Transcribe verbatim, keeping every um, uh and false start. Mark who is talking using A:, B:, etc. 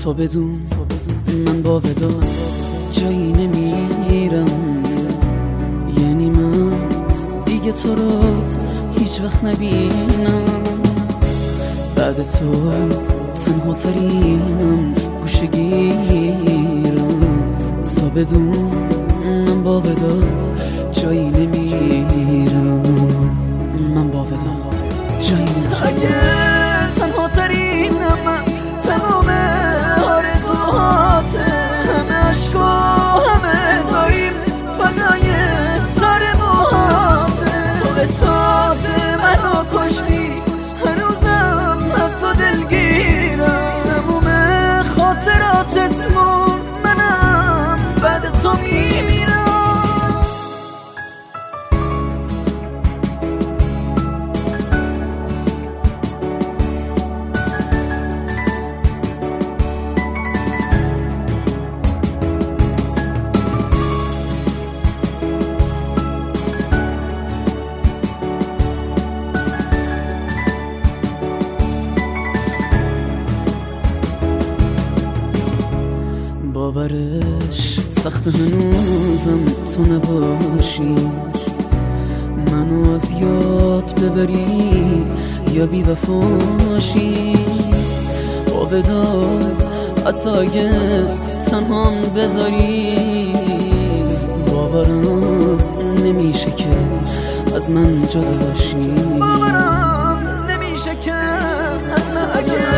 A: تو بدون من با ودا جایی نمیرم، یعنی من دیگه تو رو هیچ وقت نبینم. بعد تو تنها ترینم، گوشه گیرم. تو بدون من با ودا جایی نمیرم، من با ودا جایی نمیرم. اگه تنها ترینم من، تمام آرزوهات، همه عشق و همه زاریم فنای سر موهات. تو احساس منو کشتی، هنوزم از تو دلگیرم. تموم خاطراتت مون، منم بعد تو میمیرم. باورش سخت هنوزم تو نباشی، منو از یاد ببری یا بی وفاشی. با ودا حتی اگه تنهام بذاری، باورم نمیشه که از من جداشی. باورم نمیشه که از من اگه